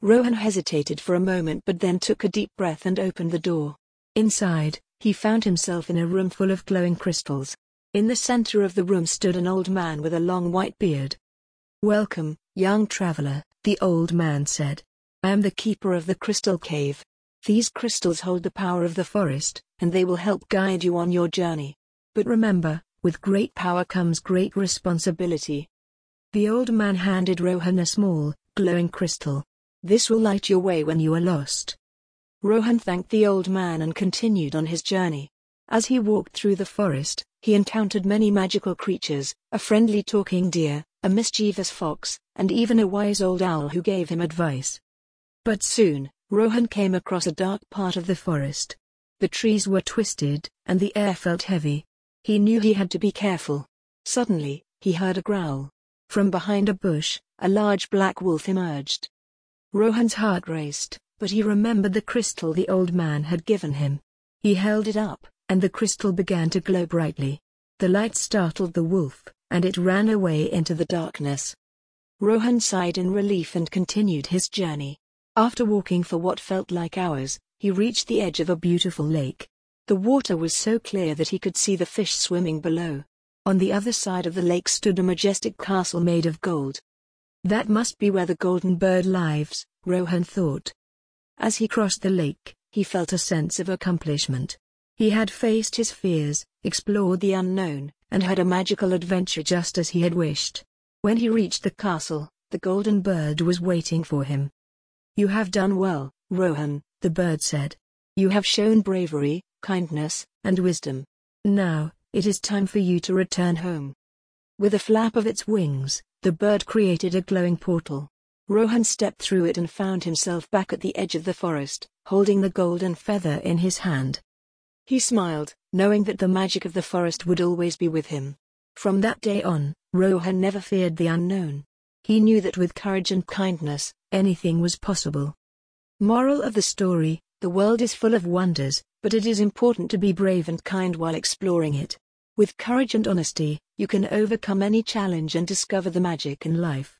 Rohan hesitated for a moment but then took a deep breath and opened the door. Inside, he found himself in a room full of glowing crystals. In the center of the room stood an old man with a long white beard. "Welcome, young traveler," the old man said. "I am the keeper of the crystal cave. These crystals hold the power of the forest, and they will help guide you on your journey. But remember, with great power comes great responsibility." The old man handed Rohan a small, glowing crystal. "This will light your way when you are lost." Rohan thanked the old man and continued on his journey. As he walked through the forest, he encountered many magical creatures, a friendly talking deer, a mischievous fox, and even a wise old owl who gave him advice. But soon, Rohan came across a dark part of the forest. The trees were twisted, and the air felt heavy. He knew he had to be careful. Suddenly, he heard a growl. From behind a bush, a large black wolf emerged. Rohan's heart raced, but he remembered the crystal the old man had given him. He held it up, and the crystal began to glow brightly. The light startled the wolf, and it ran away into the darkness. Rohan sighed in relief and continued his journey. After walking for what felt like hours, he reached the edge of a beautiful lake. The water was so clear that he could see the fish swimming below. On the other side of the lake stood a majestic castle made of gold. That must be where the golden bird lives, Rohan thought. As he crossed the lake, he felt a sense of accomplishment. He had faced his fears, explored the unknown, and had a magical adventure just as he had wished. When he reached the castle, the golden bird was waiting for him. "You have done well, Rohan," the bird said. "You have shown bravery, kindness, and wisdom. Now, it is time for you to return home." With a flap of its wings, the bird created a glowing portal. Rohan stepped through it and found himself back at the edge of the forest, holding the golden feather in his hand. He smiled, knowing that the magic of the forest would always be with him. From that day on, Rohan never feared the unknown. He knew that with courage and kindness, anything was possible. Moral of the story: the world is full of wonders, but it is important to be brave and kind while exploring it. With courage and honesty, you can overcome any challenge and discover the magic in life.